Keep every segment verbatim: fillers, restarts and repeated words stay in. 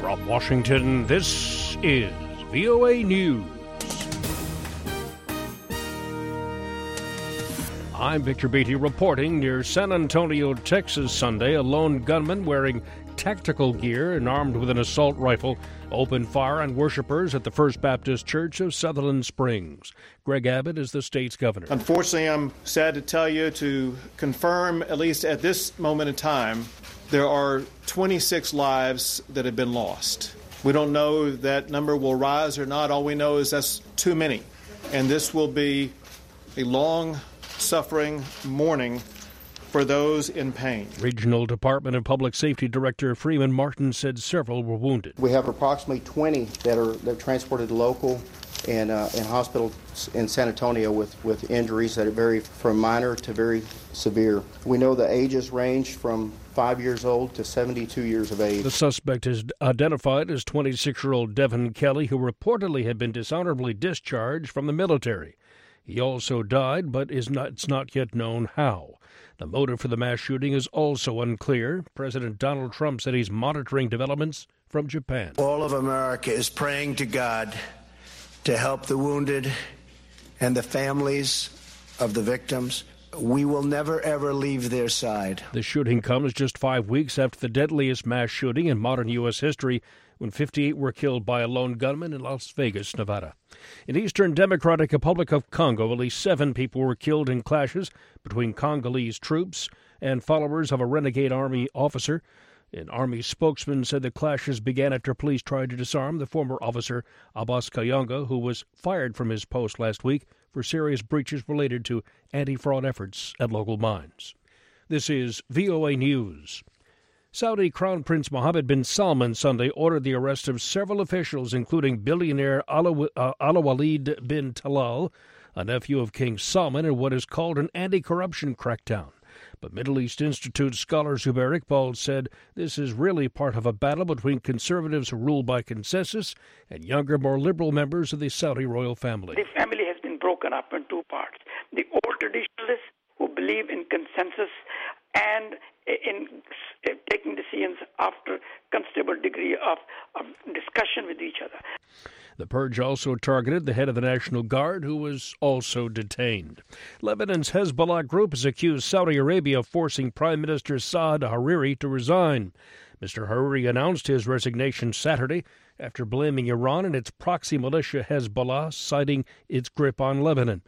From Washington, this is V O A News. I'm Victor Beatty reporting near San Antonio, Texas, Sunday. A lone gunman wearing tactical gear and armed with an assault rifle opened fire on worshipers at the First Baptist Church of Sutherland Springs. Greg Abbott is the state's governor. Unfortunately, I'm sad to tell you to confirm, at least at this moment in time, there are twenty-six lives that have been lost. We don't know if that number will rise or not. All we know is that's too many. And this will be a long suffering mourning for those in pain. Regional Department of Public Safety Director Freeman Martin said several were wounded. We have approximately twenty that are that are transported local and uh, in hospitals in San Antonio with, with injuries that vary from minor to very severe. We know the ages range from five years old to seventy-two years of age. The suspect is identified as twenty-six-year-old Devin Kelly, who reportedly had been dishonorably discharged from the military. He also died, but is not, it's not yet known how. The motive for the mass shooting is also unclear. President Donald Trump said he's monitoring developments from Japan. All of America is praying to God to help the wounded and the families of the victims. We will never, ever leave their side. The shooting comes just five weeks after the deadliest mass shooting in modern U S history, when fifty-eight were killed by a lone gunman in Las Vegas, Nevada. In Eastern Democratic Republic of Congo, at least seven people were killed in clashes between Congolese troops and followers of a renegade army officer. An army spokesman said the clashes began after police tried to disarm the former officer Abbas Kayonga, who was fired from his post last week for serious breaches related to anti-fraud efforts at local mines. This is V O A News. Saudi Crown Prince Mohammed bin Salman Sunday ordered the arrest of several officials, including billionaire Al-Walid bin Talal, a nephew of King Salman, in what is called an anti-corruption crackdown. But Middle East Institute scholar Zubair Iqbal said this is really part of a battle between conservatives who rule by consensus and younger, more liberal members of the Saudi royal family. The family has been broken up in two parts. The old traditionalists who believe in consensus and in taking decisions after considerable degree of, of discussion with each other. The purge also targeted the head of the National Guard, who was also detained. Lebanon's Hezbollah group has accused Saudi Arabia of forcing Prime Minister Saad Hariri to resign. Mister Hariri announced his resignation Saturday after blaming Iran and its proxy militia Hezbollah, citing its grip on Lebanon.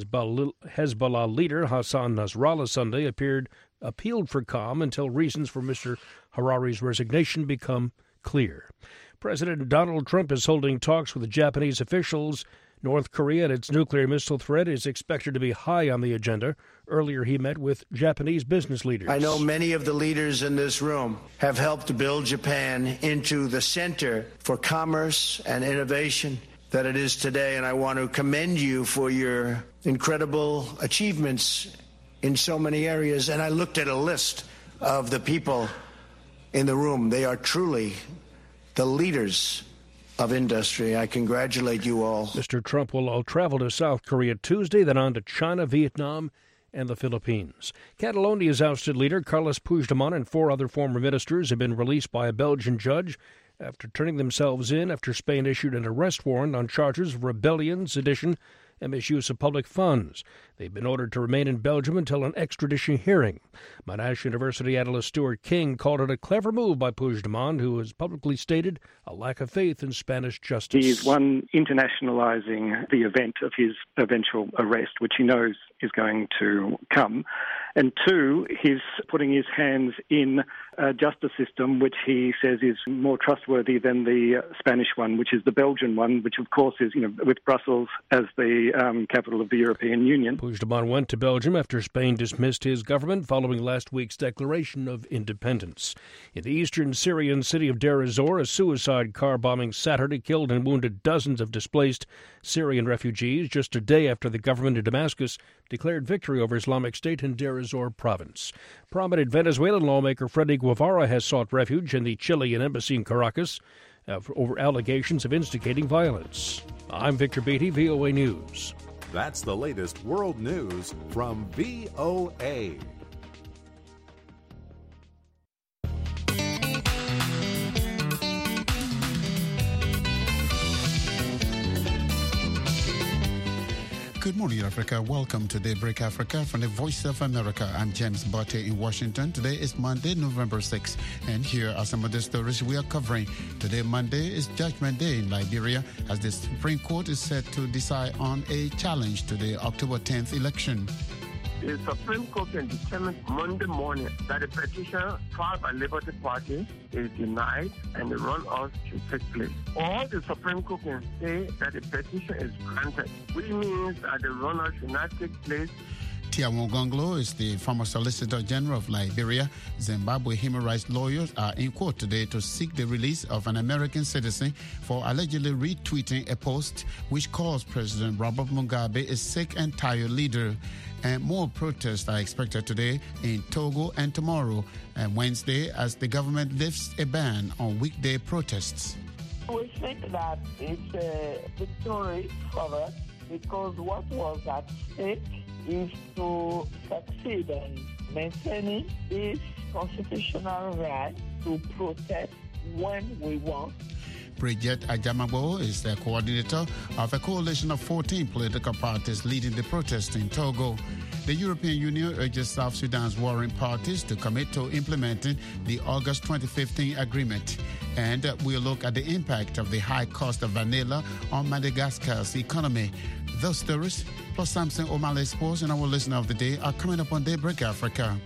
Hezbollah leader Hassan Nasrallah Sunday appeared appealed for calm until reasons for Mister Hariri's resignation become clear. President Donald Trump is holding talks with Japanese officials. North Korea and its nuclear missile threat is expected to be high on the agenda. Earlier, he met with Japanese business leaders. I know many of the leaders in this room have helped to build Japan into the center for commerce and innovation that it is today, and I want to commend you for your incredible achievements in so many areas. And I looked at a list of the people in the room. They are truly the leaders of industry. I congratulate you all. Mister Trump will all travel to South Korea Tuesday, then on to China, Vietnam, and the Philippines. Catalonia's ousted leader, Carles Puigdemont, and four other former ministers have been released by a Belgian judge after turning themselves in after Spain issued an arrest warrant on charges of rebellion, sedition, and misuse of public funds. They've been ordered to remain in Belgium until an extradition hearing. Monash University analyst Stuart King called it a clever move by Puigdemont, who has publicly stated a lack of faith in Spanish justice. He is, one, internationalizing the event of his eventual arrest, which he knows is going to come. And two, he's putting his hands in a justice system which he says is more trustworthy than the Spanish one, which is the Belgian one, which of course is, you know, with Brussels as the um, capital of the European Union. Puigdemont went to Belgium after Spain dismissed his government following last week's declaration of independence. In the eastern Syrian city of Deir ez-Zor, a suicide car bombing Saturday killed and wounded dozens of displaced Syrian refugees just a day after the government of Damascus declared victory over Islamic State in Deir ez-Zor province. Prominent Venezuelan lawmaker Freddy Guevara has sought refuge in the Chilean embassy in Caracas uh, over allegations of instigating violence. I'm Victor Beatty, V O A News. That's the latest world news from V O A. Good morning, Africa. Welcome to Daybreak Africa from the Voice of America. I'm James Botte in Washington. Today is Monday, November sixth, and here are some of the stories we are covering. Today, Monday, is Judgment Day in Liberia, as the Supreme Court is set to decide on a challenge to the October tenth election. The Supreme Court can determine Monday morning that the petition filed by Liberty Party is denied and the runoff should take place. Or the Supreme Court can say that the petition is granted, which means that the runoff should not take place. Tiawan Gonglo is the former Solicitor General of Liberia. Zimbabwe human rights lawyers are in court today to seek the release of an American citizen for allegedly retweeting a post which calls President Robert Mugabe a sick and tired leader. And more protests are expected today in Togo and tomorrow and Wednesday as the government lifts a ban on weekday protests. We think that it's a victory for us because what was at stake is to succeed in maintaining this constitutional right to protest when we want. Bridget Ajamabo is the coordinator of a coalition of fourteen political parties leading the protest in Togo. The European Union urges South Sudan's warring parties to commit to implementing the August twenty fifteen agreement. And we'll look at the impact of the high cost of vanilla on Madagascar's economy. Those stories, plus Samson O'Malley Sports and our listener of the day, are coming up on Daybreak Africa.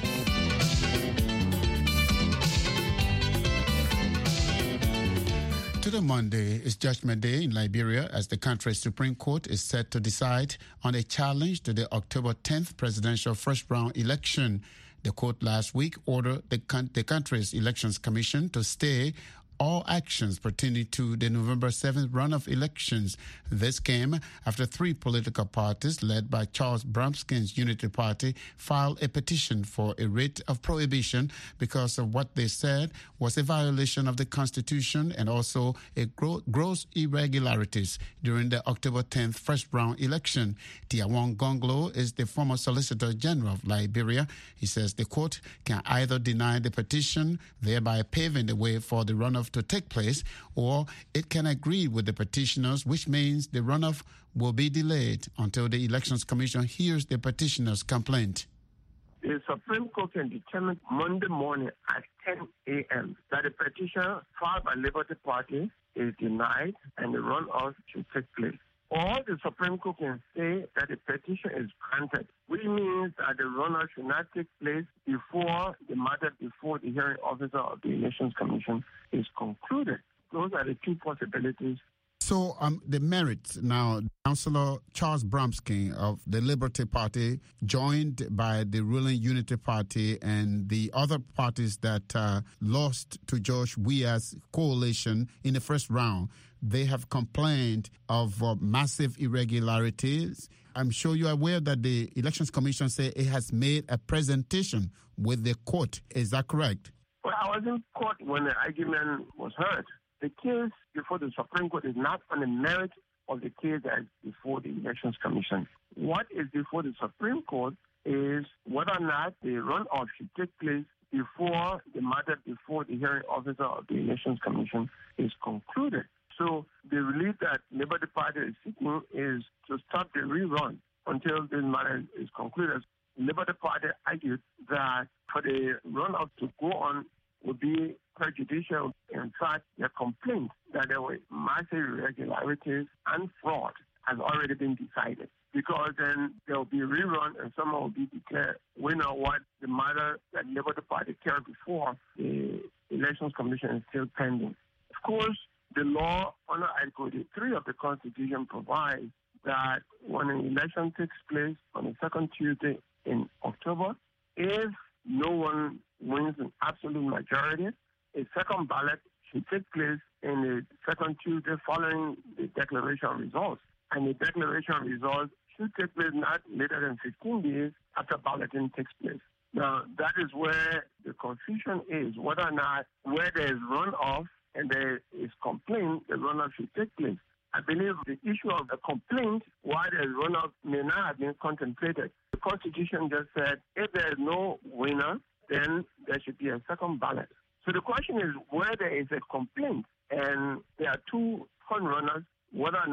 Today, Monday, is Judgment Day in Liberia as the country's Supreme Court is set to decide on a challenge to the October tenth presidential first-round election. The court last week ordered the, con- the country's Elections Commission to stay all actions pertaining to the November seventh runoff elections. This came after three political parties led by Charles Brumskin's Unity Party filed a petition for a writ of prohibition because of what they said was a violation of the Constitution and also a gro- gross irregularities during the October tenth first round election. Tiawan Gonglo is the former Solicitor General of Liberia. He says the court can either deny the petition, thereby paving the way for the runoff to take place, or it can agree with the petitioners, which means the runoff will be delayed until the Elections Commission hears the petitioner's complaint. The Supreme Court can determine Monday morning at ten a.m. that the petition filed by Liberty Party is denied and the runoff should take place. Or the Supreme Court can say that the petition is granted, which means that the runoff should not take place before the matter before the hearing officer of the Elections Commission is concluded. Those are the two possibilities. So um, the merits now, Councillor Charles Brumskin of the Liberty Party, joined by the ruling Unity Party and the other parties that uh, lost to George Weah's coalition in the first round, they have complained of uh, massive irregularities. I'm sure you're aware that the Elections Commission say it has made a presentation with the court. Is that correct? Well, I was in court when the argument was heard. The case before the Supreme Court is not on the merit of the case that is before the Elections Commission. What is before the Supreme Court is whether or not the runoff should take place before the matter before the hearing officer of the Elections Commission is concluded. So the relief that Liberty Party is seeking is to stop the rerun until this matter is concluded. Liberty Party argued that for the runoff to go on would be prejudicial. In fact, their complaint that there were massive irregularities and fraud has already been decided, because then there will be a rerun and someone will be declared winner. What the matter that Liberty Party carried before the Elections Commission is still pending. Of course, the law under Article three of the Constitution provides that when an election takes place on the second Tuesday in October, if no one wins an absolute majority, a second ballot should take place in the second Tuesday following the declaration results. And the declaration results should take place not later than fifteen days after balloting takes place. Now, that is where the confusion is, whether or not where there is runoff and there is complaint, the runoff should take place. I believe the issue of a complaint, why there is runoff, may not have been contemplated. The Constitution just said if there is no winner, then there should be a second ballot. So the question is where there is a complaint and there are two front runners, whether or not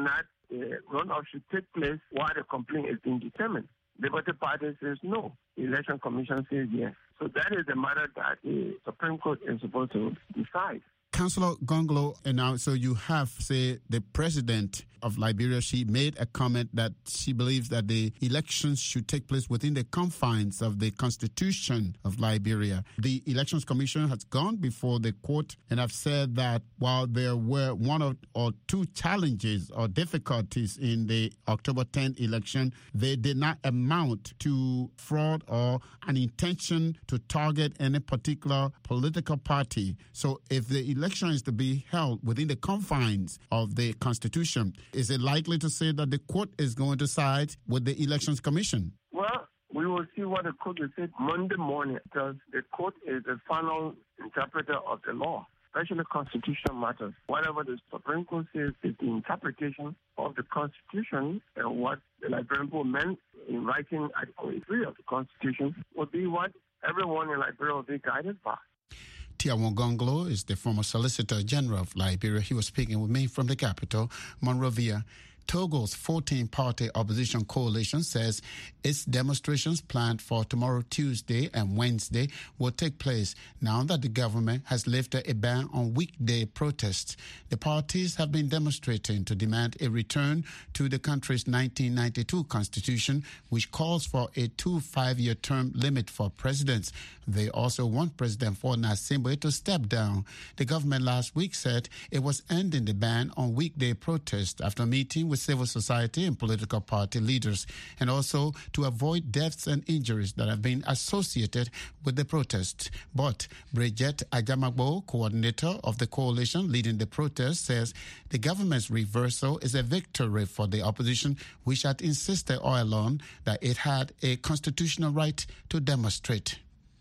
the runoff should take place while the complaint is being determined. The Liberty Party says no. The Election Commission says yes. So that is the matter that the Supreme Court is supposed to decide. Councillor Gonglo, and now, so you have, say, the president of Liberia, she made a comment that she believes that the elections should take place within the confines of the Constitution of Liberia. The Elections Commission has gone before the court and have said that while there were one or, or two challenges or difficulties in the October tenth election, they did not amount to fraud or an intention to target any particular political party. So if the election is to be held within the confines of the Constitution, is it likely to say that the court is going to side with the Elections Commission? Well, we will see what the court will say Monday morning, because the court is the final interpreter of the law, especially constitutional matters. Whatever the Supreme Court says is the interpretation of the Constitution, and what the Liberian people meant in writing Article three of the Constitution would be what everyone in Liberia will be guided by. Tiawon Gonglo is the former Solicitor General of Liberia. He was speaking with me from the capital, Monrovia. Togo's fourteen-party opposition coalition says its demonstrations planned for tomorrow, Tuesday and Wednesday will take place now that the government has lifted a ban on weekday protests. The parties have been demonstrating to demand a return to the country's nineteen ninety-two constitution, which calls for a two five-year term limit for presidents. They also want President Faure Gnassingbé to step down. The government last week said it was ending the ban on weekday protests after meeting with civil society and political party leaders, and also to avoid deaths and injuries that have been associated with the protests. But Bridget Ajamagbo, coordinator of the coalition leading the protest, says the government's reversal is a victory for the opposition, which had insisted all along that it had a constitutional right to demonstrate.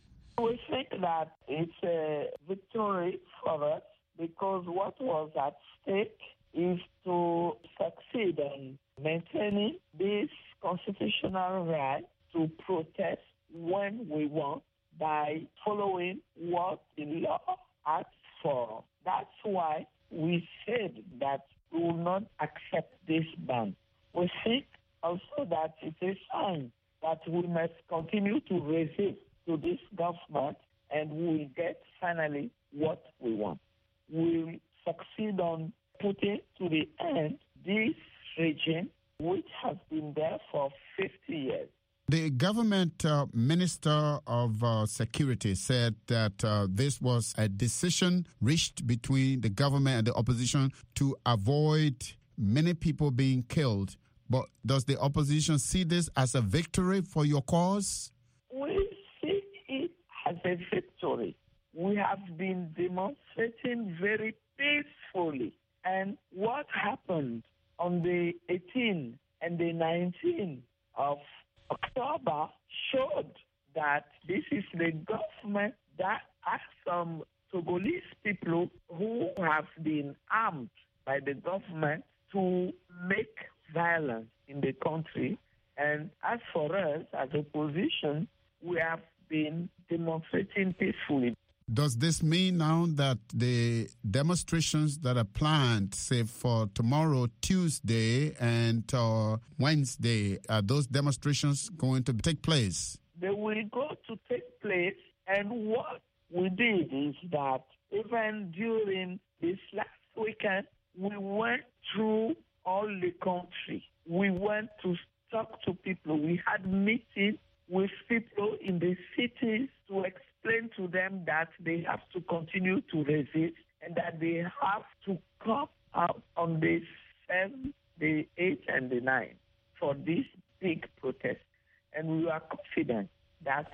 We think that it's a victory for us because what was at stake is to succeed in maintaining this constitutional right to protest when we want by following what the law asks for. That's why we said that we will not accept this ban. We think also that it's a sign that we must continue to resist to this government and we will get finally what we want. We'll succeed on putting to the end this regime which has been there for fifty years. The government uh, minister of uh, security said that uh, this was a decision reached between the government and the opposition to avoid many people being killed. But does the opposition see this as a victory for your cause? We see it as a victory. We have been demonstrating very peacefully. And what happened on the eighteenth and the nineteenth of October showed that this is the government that has some Togolese people who have been armed by the government to make violence in the country. And as for us, as opposition, we have been demonstrating peacefully. Does this mean now that the demonstrations that are planned, say for tomorrow, Tuesday, and uh, Wednesday, are those demonstrations going to take place? They will go to take place, and what we did is that even during this last weekend, we went through all the country. We went to talk to people. We had meetings with people in the cities to explain to them that they have to continue to resist and that they have to come out on the seventh, the eighth, and the ninth for this big protest. And we are confident that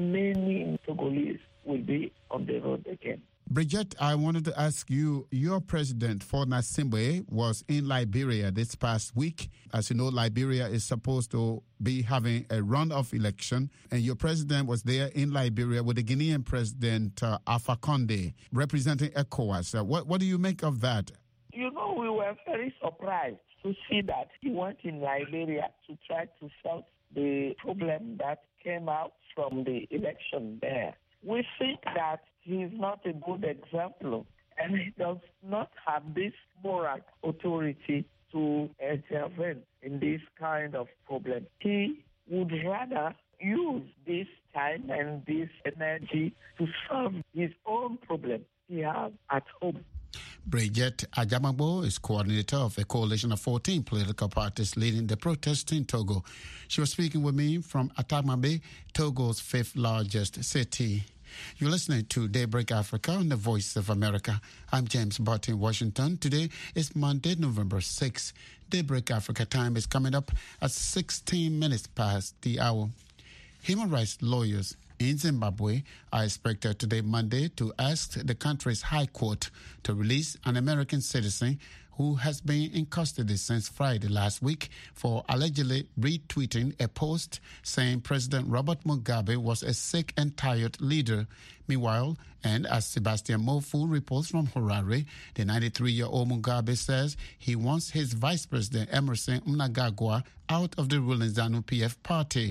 many Togolese will be on the road again. Bridget, I wanted to ask you, your president, Faure Gnassingbé, was in Liberia this past week. As you know, Liberia is supposed to be having a runoff election, and your president was there in Liberia with the Guinean president, uh, Alpha Conde, representing ECOWAS. Uh, what, what do you make of that? You know, we were very surprised to see that he went in Liberia to try to solve the problem that came out from the election there. We think that he is not a good example, and he does not have this moral authority to to intervene in this kind of problem. He would rather use this time and this energy to solve his own problem he has at home. Bridget Ajamabo is coordinator of a coalition of fourteen political parties leading the protests in Togo. She was speaking with me from Atamabe, Togo's fifth largest city. You're listening to Daybreak Africa on the Voice of America. I'm James Barton in Washington. Today is Monday, November sixth. Daybreak Africa time is coming up at sixteen minutes past the hour. Human rights lawyers in Zimbabwe are expected today, Monday, to ask the country's high court to release an American citizen who has been in custody since Friday last week for allegedly retweeting a post saying President Robert Mugabe was a sick and tired leader. Meanwhile, and as Sebastian Mofu reports from Harare, the ninety-three-year-old Mugabe says he wants his vice president Emerson Mnangagwa out of the ruling ZANU-P F party.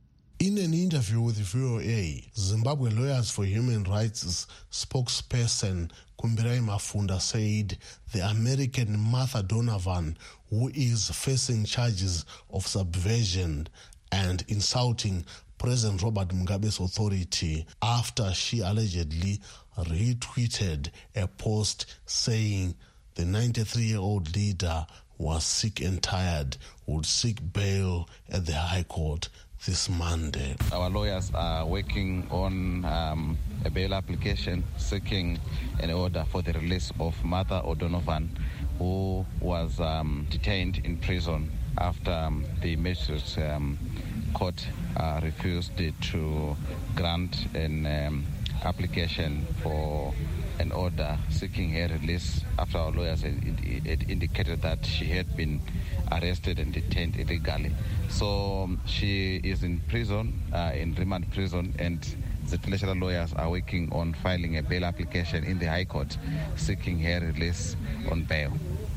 In an interview with V O A, Zimbabwe Lawyers for Human Rights spokesperson Kumbirai Mafunda said the American Martha Donovan, who is facing charges of subversion and insulting President Robert Mugabe's authority after she allegedly retweeted a post saying the ninety-three-year-old leader was sick and tired, would seek bail at the High Court this Monday. Our lawyers are working on um, a bail application seeking an order for the release of Martha O'Donovan, who was um, detained in prison after um, the magistrate's um, court uh, refused to grant an um, application for an order seeking her release after our lawyers had, had indicated that she had been arrested and detained illegally. So um, she is in prison, uh, in remand prison, and the international lawyers are working on filing a bail application in the High Court seeking her release on bail.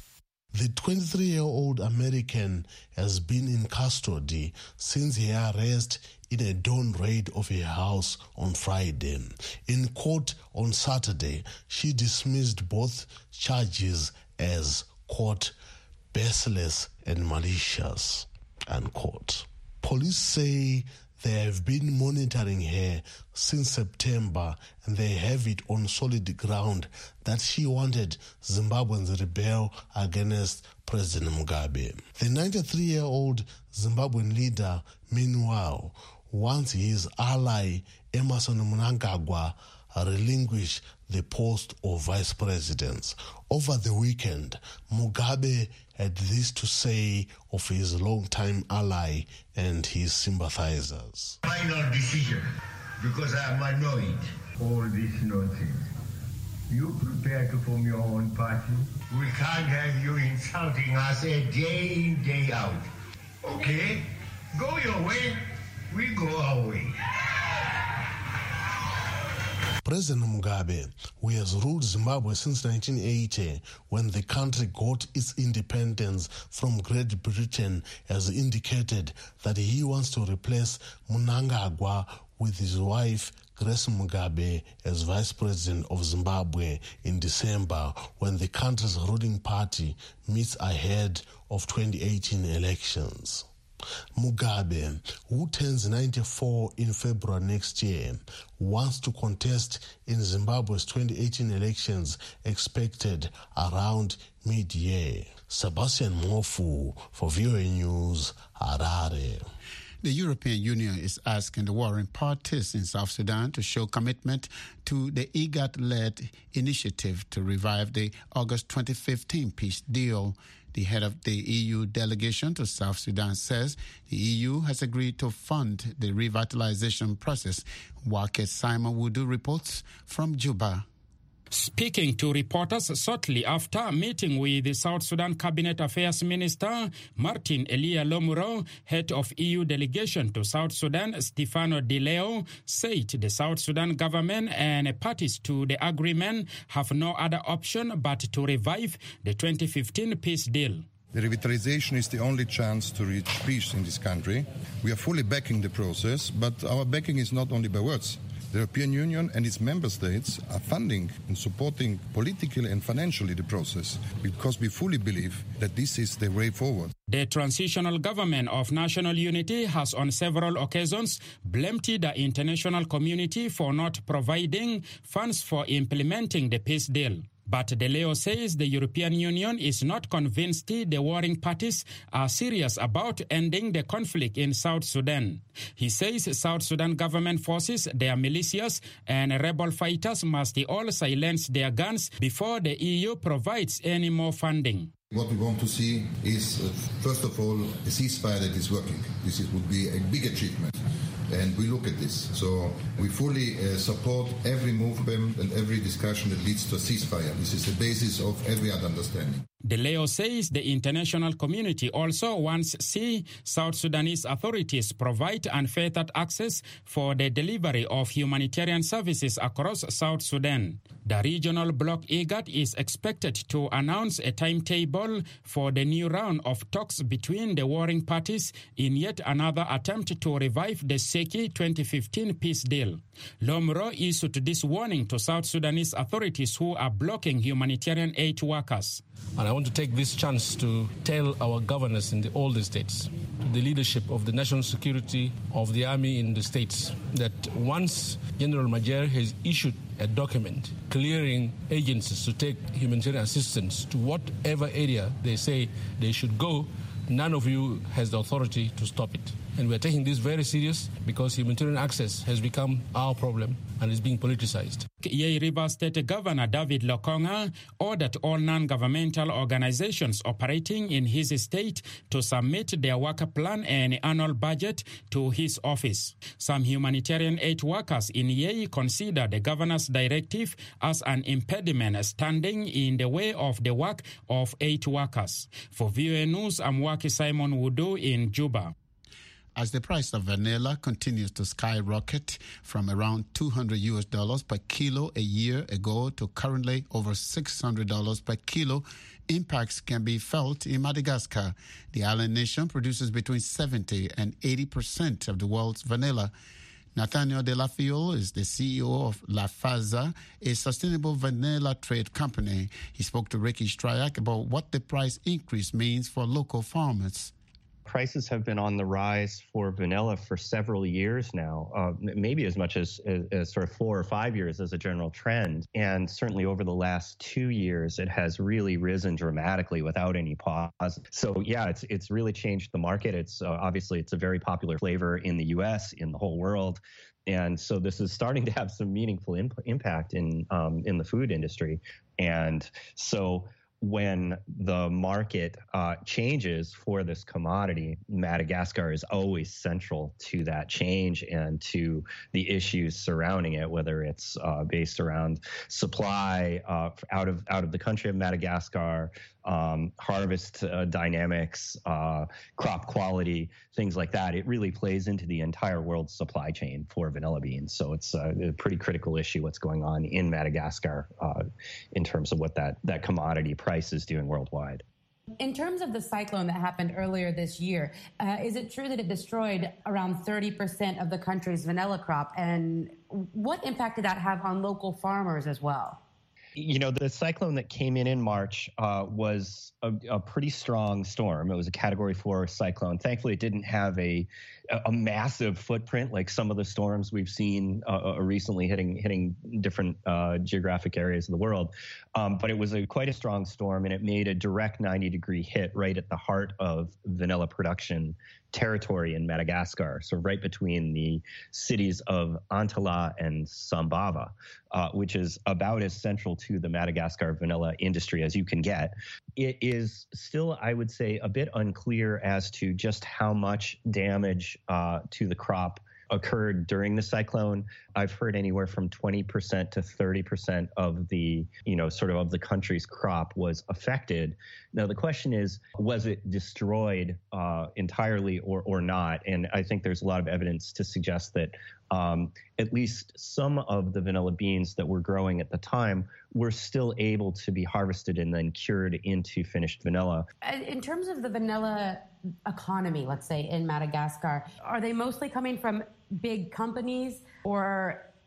The twenty-three-year-old American has been in custody since her arrest in a dawn raid of her house on Friday. In court on Saturday, she dismissed both charges as, quote, baseless and malicious, unquote. Police say they have been monitoring her since September, and they have it on solid ground that she wanted Zimbabweans to rebel against President Mugabe. The ninety-three-year-old Zimbabwean leader, meanwhile, wants his ally Emerson Mnangagwa relinquish the post of vice president. Over the weekend, Mugabe had this to say of his longtime ally and his sympathizers. Final decision, because I am annoyed. All this nonsense. You prepare to form your own party? We can't have you insulting us a day in, day out. Okay? Go your way, we go our way. President Mugabe, who has ruled Zimbabwe since nineteen eighty, when the country got its independence from Great Britain, has indicated that he wants to replace Mnangagwa with his wife, Grace Mugabe, as vice president of Zimbabwe in December, when the country's ruling party meets ahead of twenty eighteen elections. Mugabe, who turns ninety-four in February next year, wants to contest in Zimbabwe's twenty eighteen elections expected around mid-year. Sebastian Mofu for V O A News, Harare. The European Union is asking the warring parties in South Sudan to show commitment to the IGAD-led initiative to revive the August twenty fifteen peace deal. The head of the E U delegation to South Sudan says the E U has agreed to fund the revitalization process. Wake Simon Wudu reports from Juba. Speaking to reporters shortly after meeting with the South Sudan Cabinet Affairs Minister Martin Elia Lomuro, head of E U delegation to South Sudan Stefano Di Leo said the South Sudan government and parties to the agreement have no other option but to revive the twenty fifteen peace deal. The revitalization is the only chance to reach peace in this country. We are fully backing the process, but our backing is not only by words. The European Union and its member states are funding and supporting politically and financially the process because we fully believe that this is the way forward. The transitional government of national unity has on several occasions blamed the international community for not providing funds for implementing the peace deal. But De Leo says the European Union is not convinced the warring parties are serious about ending the conflict in South Sudan. He says South Sudan government forces, their militias and rebel fighters must all silence their guns before the E U provides any more funding. What we want to see is, uh, first of all, a ceasefire that is working. This is, would be a big achievement. And we look at this. So we fully uh, support every movement and every discussion that leads to a ceasefire. This is the basis of every other understanding. De Leo says the international community also wants to see South Sudanese authorities provide unfettered access for the delivery of humanitarian services across South Sudan. The regional bloc IGAD is expected to announce a timetable for the new round of talks between the warring parties in yet another attempt to revive the shaky twenty fifteen peace deal. Lomro issued this warning to South Sudanese authorities who are blocking humanitarian aid workers. And I want to take this chance to tell our governors in the older states, the leadership of the national security of the army in the states, that once General Major has issued a document clearing agencies to take humanitarian assistance to whatever area they say they should go, none of you has the authority to stop it. And we're taking this very serious because humanitarian access has become our problem and is being politicized. Yei River State Governor David Lokonga ordered all non-governmental organizations operating in his state to submit their work plan and annual budget to his office. Some humanitarian aid workers in Yei consider the governor's directive as an impediment standing in the way of the work of aid workers. For V O A News, I'm Waki Simon Wudu in Juba. As the price of vanilla continues to skyrocket from around two hundred U S dollars per kilo a year ago to currently over six hundred dollars per kilo, impacts can be felt in Madagascar. The island nation produces between seventy and eighty percent of the world's vanilla. Nathaniel De La Fiole is the C E O of La Faza, a sustainable vanilla trade company. He spoke to Ricky Stryak about what the price increase means for local farmers. Prices have been on the rise for vanilla for several years now, uh, maybe as much as, as, as sort of four or five years as a general trend. And certainly over the last two years, it has really risen dramatically without any pause. So yeah, it's it's really changed the market. It's uh, obviously it's a very popular flavor in the U S, in the whole world. And so this is starting to have some meaningful imp- impact in um, in the food industry. And so when the market uh, changes for this commodity, Madagascar is always central to that change and to the issues surrounding it, whether it's uh, based around supply uh, out of out of the country of Madagascar, um, harvest uh, dynamics, uh, crop quality, things like that. It really plays into the entire world supply chain for vanilla beans. So it's uh, a pretty critical issue what's going on in Madagascar uh, in terms of what that, that commodity price is doing worldwide. In terms of the cyclone that happened earlier this year, uh, is it true that it destroyed around thirty percent of the country's vanilla crop? And what impact did that have on local farmers as well? You know, the cyclone that came in in March uh, was a, a pretty strong storm. It was a Category four cyclone. Thankfully, it didn't have a a massive footprint like some of the storms we've seen uh, recently hitting hitting different uh, geographic areas of the world. Um, but it was a quite a strong storm, and it made a direct ninety degree hit right at the heart of vanilla production territory in Madagascar, so right between the cities of Antala and Sambava, uh, which is about as central to the Madagascar vanilla industry as you can get. It is still, I would say, a bit unclear as to just how much damage uh, to the crop occurred during the cyclone. I've heard anywhere from twenty percent to thirty percent of the, you know, sort of of the country's crop was affected. Now, the question is, was it destroyed uh, entirely or, or not? And I think there's a lot of evidence to suggest that um, at least some of the vanilla beans that were growing at the time were still able to be harvested and then cured into finished vanilla. In terms of the vanilla economy, let's say, in Madagascar, are they mostly coming from big companies, or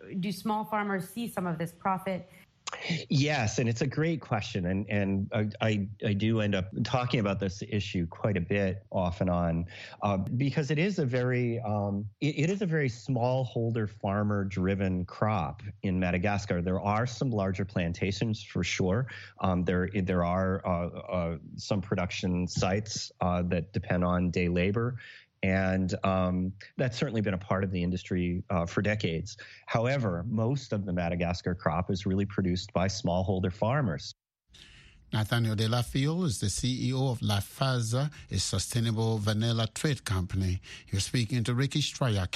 do small farmers see some of this profit? Yes, and it's a great question, and and I I do end up talking about this issue quite a bit off and on, uh, because it is a very um, it, it is a very smallholder farmer driven crop in Madagascar. There are some larger plantations for sure. Um, there there are uh, uh, some production sites uh, that depend on day labor. And um, that's certainly been a part of the industry uh, for decades. However, most of the Madagascar crop is really produced by smallholder farmers. Nathaniel De La Fiole is the C E O of La Faza, a sustainable vanilla trade company. You're speaking to Ricky Strayak.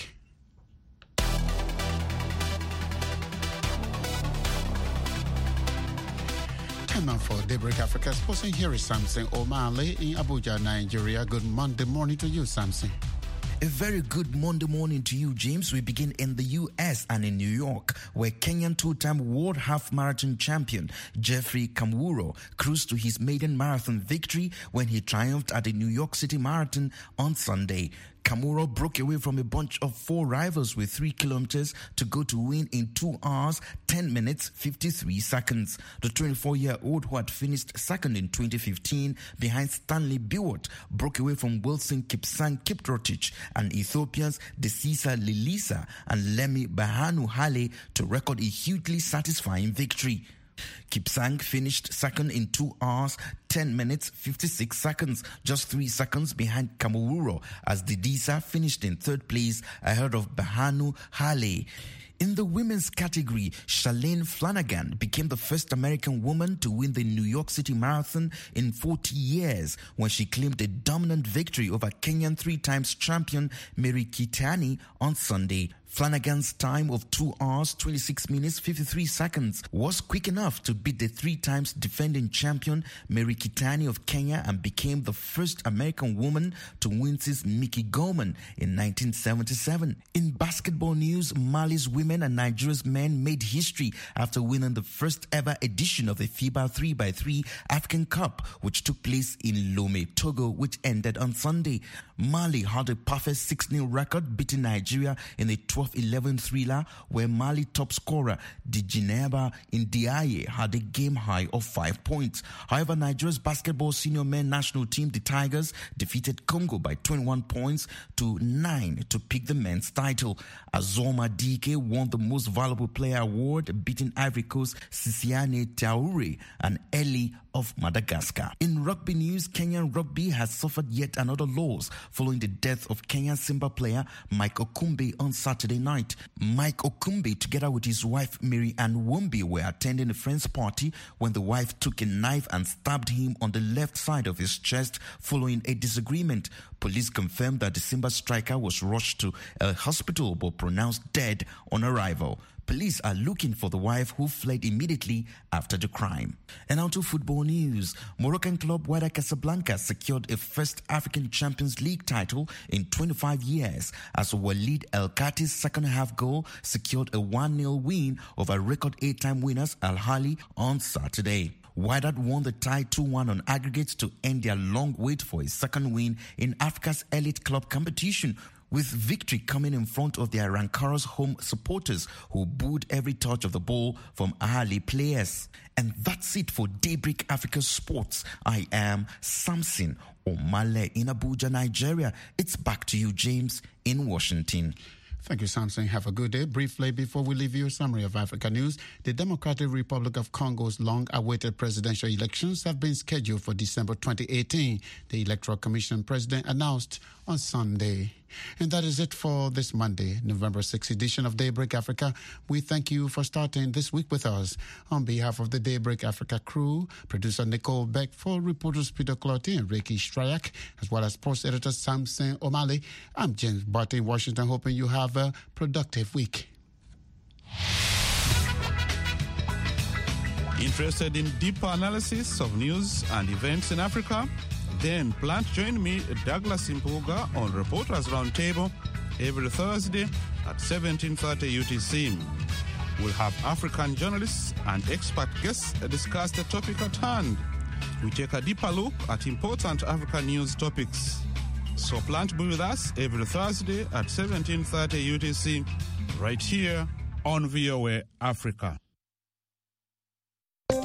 Time now for Daybreak Africa Sports, and here is Samson O'Malley in Abuja, Nigeria. Good Monday morning to you, Samson. A very good Monday morning to you, James. We begin in the U S and in New York, where Kenyan two-time World Half Marathon champion Jeffrey Kamwuro cruised to his maiden marathon victory when he triumphed at the New York City Marathon on Sunday. Kamwuro broke away from a bunch of four rivals with three kilometers to go to win in two hours, ten minutes, fifty-three seconds. The twenty-four-year-old, who had finished second in twenty fifteen behind Stanley Biwott, broke away from Wilson Kipsang Kiprotich and Ethiopians Desisa Lilisa and Lemi Bahanu Hale to record a hugely satisfying victory. Kipsang finished second in two hours, ten minutes, fifty-six seconds, just three seconds behind Kamwuro, as Didisa finished in third place ahead of Bahanu Hale. In the women's category, Shalane Flanagan became the first American woman to win the New York City Marathon in forty years when she claimed a dominant victory over Kenyan three times champion Mary Kitani on Sunday. Flanagan's time of two hours, twenty-six minutes, fifty-three seconds was quick enough to beat the three times defending champion Mary Kitani of Kenya and became the first American woman to win since Mickey Gorman in nineteen seventy-seven. In basketball news, Mali's women and Nigeria's men made history after winning the first ever edition of the FIBA three by three African Cup, which took place in Lome, Togo, which ended on Sunday. Mali had a perfect six nil record, beating Nigeria in the twelve eleven thriller, where Mali top scorer Dijeneba Ndiaye had a game high of five points. However, Nigeria's basketball senior men national team, the Tigers, defeated Congo by twenty-one points to nine to pick the men's title. Azoma Dike won the Most Valuable Player award, beating Ivory Coast Sisiane Traore and Eli of Madagascar. In rugby news, Kenyan rugby has suffered yet another loss following the death of Kenyan Simba player Mike Okumbe on Saturday night. Mike Okumbe, together with his wife Mary Ann Wombi, were attending a friend's party when the wife took a knife and stabbed him on the left side of his chest following a disagreement. Police confirmed that the Simba striker was rushed to a hospital but pronounced dead on arrival. Police are looking for the wife, who fled immediately after the crime. And now to football news. Moroccan club Wydad Casablanca secured a first African Champions League title in twenty-five years as Walid El Kati's second half goal secured a one nil win over record eight-time winners Al Ahly on Saturday. Wydad won the tie two one on aggregates to end their long wait for a second win in Africa's elite club competition, with victory coming in front of their rancorous home supporters who booed every touch of the ball from Ahly players. And that's it for Daybreak Africa Sports. I am Samson O'Malley in Abuja, Nigeria. It's back to you, James, in Washington. Thank you, Samson. Have a good day. Briefly, before we leave you, a summary of Africa news. The Democratic Republic of Congo's long-awaited presidential elections have been scheduled for December twenty eighteen, the Electoral Commission president announced on Sunday. And that is it for this Monday, November sixth edition of Daybreak Africa. We thank you for starting this week with us. On behalf of the Daybreak Africa crew, producer Nicole Beckford, reporters Peter Cloty and Ricky Strayak, as well as sports editor Samson O'Malley, I'm James Barton in Washington, hoping you have a productive week. Interested in deeper analysis of news and events in Africa? Then plan to join me, Douglas Impuga, on Reporters Roundtable every Thursday at seventeen thirty U T C. We'll have African journalists and expert guests discuss the topic at hand. We take a deeper look at important African news topics. So plan to be with us every Thursday at seventeen thirty U T C, right here on V O A Africa.